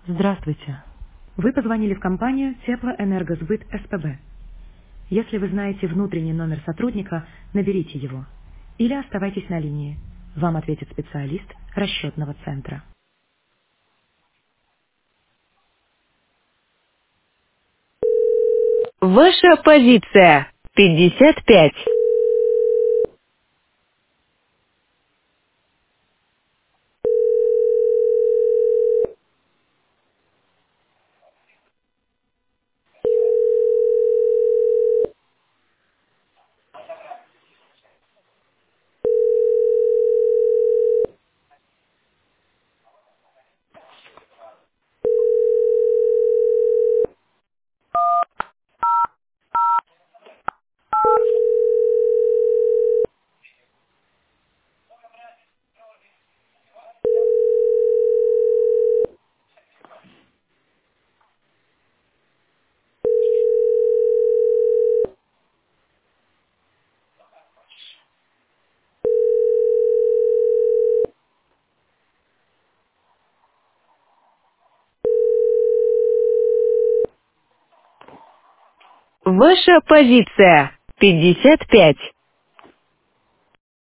Здравствуйте. Вы позвонили в компанию Теплоэнергосбыт СПБ. Если вы знаете внутренний номер сотрудника, наберите его. Или оставайтесь на линии. Вам ответит специалист расчетного центра. Ваша позиция 55. Ваша позиция 55.